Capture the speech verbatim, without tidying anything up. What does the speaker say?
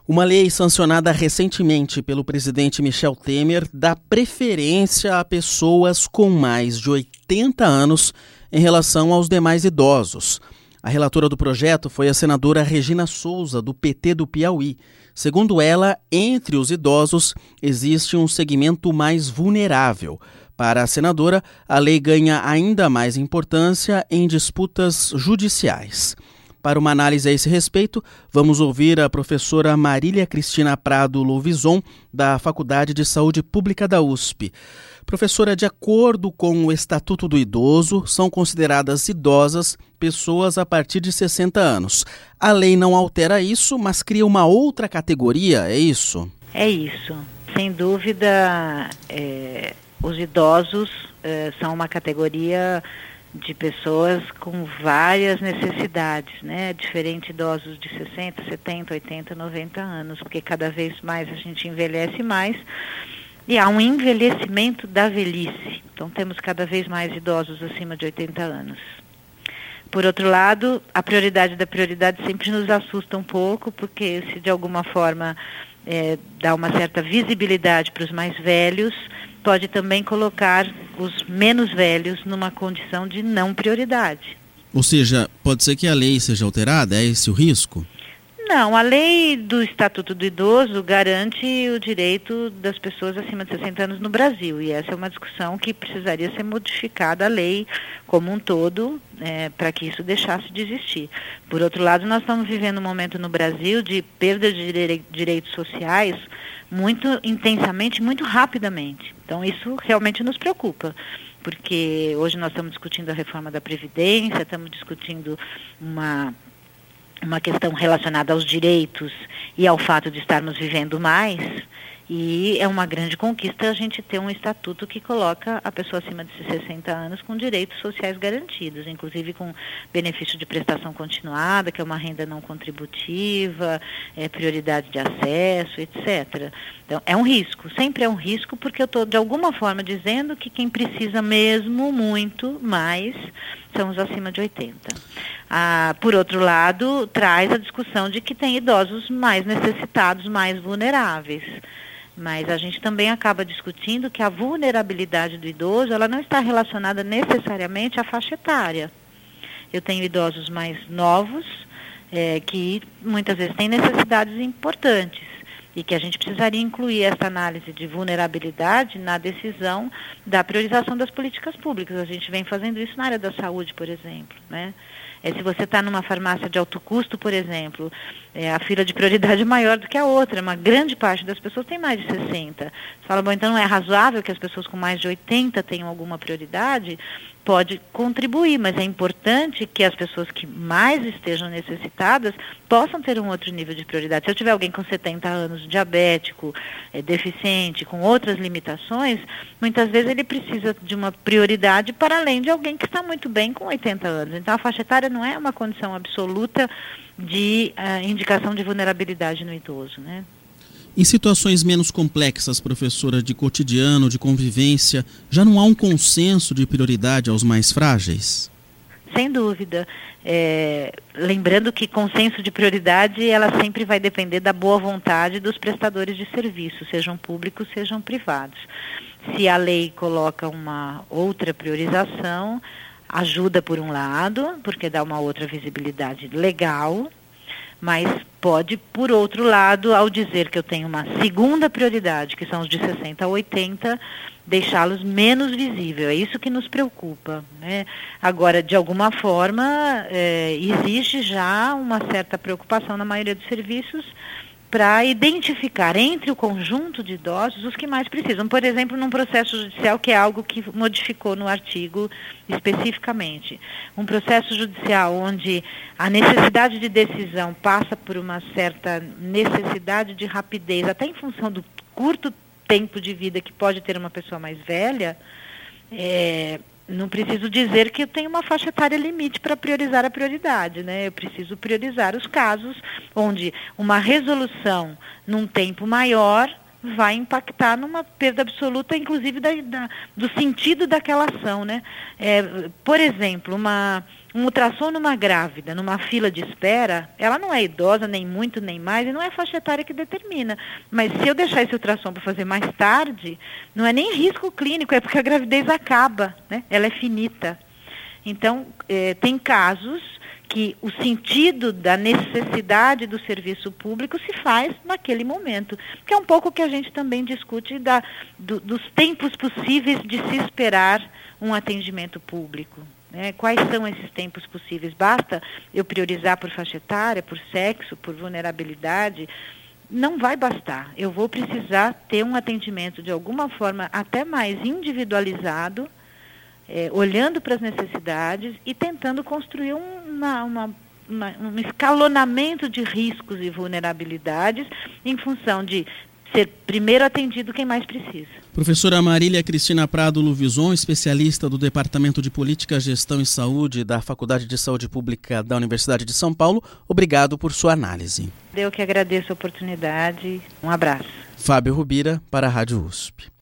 Uma lei sancionada recentemente pelo presidente Michel Temer dá preferência a pessoas com mais de oitenta anos em relação aos demais idosos. A relatora do projeto foi a senadora Regina Souza, do P T do Piauí. Segundo ela, entre os idosos existe um segmento mais vulnerável. Para a senadora, a lei ganha ainda mais importância em disputas judiciais. Para uma análise a esse respeito, vamos ouvir a professora Marília Cristina Prado Louvison, da Faculdade de Saúde Pública da U S P. Professora, de acordo com o Estatuto do Idoso, são consideradas idosas pessoas a partir de sessenta anos. A lei não altera isso, mas cria uma outra categoria, é isso? É isso. Sem dúvida, é, os idosos é, são uma categoria de pessoas com várias necessidades, né? Diferente idosos de sessenta, setenta, oitenta, noventa anos, porque cada vez mais a gente envelhece mais e há um envelhecimento da velhice. Então temos cada vez mais idosos acima de oitenta anos. Por outro lado, a prioridade da prioridade sempre nos assusta um pouco, porque se de alguma forma é, dá uma certa visibilidade para os mais velhos, pode também colocar os menos velhos numa condição de não prioridade. Ou seja, pode ser que a lei seja alterada? É esse o risco? Não, a lei do Estatuto do Idoso garante o direito das pessoas acima de sessenta anos no Brasil, e essa é uma discussão que precisaria ser modificada a lei como um todo, é, para que isso deixasse de existir. Por outro lado, nós estamos vivendo um momento no Brasil de perda de dire- direitos sociais muito intensamente, muito rapidamente. Então isso realmente nos preocupa, porque hoje nós estamos discutindo a reforma da Previdência, estamos discutindo uma, uma questão relacionada aos direitos e ao fato de estarmos vivendo mais, e é uma grande conquista a gente ter um estatuto que coloca a pessoa acima de sessenta anos com direitos sociais garantidos, inclusive com benefício de prestação continuada, que é uma renda não contributiva, é, prioridade de acesso, etcétera. Então, é um risco, sempre é um risco, porque eu estou, de alguma forma, dizendo que quem precisa mesmo, muito mais, são os acima de oitenta. Ah, por outro lado, traz a discussão de que tem idosos mais necessitados, mais vulneráveis. Mas a gente também acaba discutindo que a vulnerabilidade do idoso, ela não está relacionada necessariamente à faixa etária. Eu tenho idosos mais novos, é, que muitas vezes têm necessidades importantes, e que a gente precisaria incluir essa análise de vulnerabilidade na decisão da priorização das políticas públicas. A gente vem fazendo isso na área da saúde, por exemplo, né? É, se você está numa farmácia de alto custo, por exemplo, é, a fila de prioridade é maior do que a outra. Uma grande parte das pessoas tem mais de sessenta. Você fala, bom, então não é razoável que as pessoas com mais de oitenta tenham alguma prioridade? Pode contribuir, mas é importante que as pessoas que mais estejam necessitadas possam ter um outro nível de prioridade. Se eu tiver alguém com setenta anos, diabético, é, deficiente, com outras limitações, muitas vezes ele precisa de uma prioridade para além de alguém que está muito bem com oitenta anos. Então a faixa etária não é uma condição absoluta de uh, indicação de vulnerabilidade no idoso, né? Em situações menos complexas, professora, de cotidiano, de convivência, já não há um consenso de prioridade aos mais frágeis? Sem dúvida. É, lembrando que consenso de prioridade, ela sempre vai depender da boa vontade dos prestadores de serviço, sejam públicos, sejam privados. Se a lei coloca uma outra priorização, ajuda por um lado, porque dá uma outra visibilidade legal, mas pode, por outro lado, ao dizer que eu tenho uma segunda prioridade, que são os de sessenta a oitenta, deixá-los menos visível. É isso que nos preocupa, né? Agora, de alguma forma, é, existe já uma certa preocupação na maioria dos serviços para identificar entre o conjunto de idosos os que mais precisam. Por exemplo, num processo judicial, que é algo que modificou no artigo especificamente. Um processo judicial onde a necessidade de decisão passa por uma certa necessidade de rapidez, até em função do curto tempo de vida que pode ter uma pessoa mais velha, é, não preciso dizer que eu tenho uma faixa etária limite para priorizar a prioridade, né? Eu preciso priorizar os casos onde uma resolução num tempo maior vai impactar numa perda absoluta, inclusive da, da, do sentido daquela ação, né? É, por exemplo, uma, Um ultrassom numa grávida, numa fila de espera, ela não é idosa, nem muito, nem mais, e não é a faixa etária que determina. Mas se eu deixar esse ultrassom para fazer mais tarde, não é nem risco clínico, é porque a gravidez acaba, né? Ela é finita. Então, eh, tem casos que o sentido da necessidade do serviço público se faz naquele momento, que é um pouco o que a gente também discute da, do, dos tempos possíveis de se esperar um atendimento público. Né? Quais são esses tempos possíveis? Basta eu priorizar por faixa etária, por sexo, por vulnerabilidade? Não vai bastar. Eu vou precisar ter um atendimento de alguma forma até mais individualizado, É, olhando para as necessidades e tentando construir uma, uma, uma, um escalonamento de riscos e vulnerabilidades em função de ser primeiro atendido quem mais precisa. Professora Marília Cristina Prado Luvison, especialista do Departamento de Política, Gestão e Saúde da Faculdade de Saúde Pública da Universidade de São Paulo, obrigado por sua análise. Eu que agradeço a oportunidade. Um abraço. Fábio Rubira, para a Rádio U S P.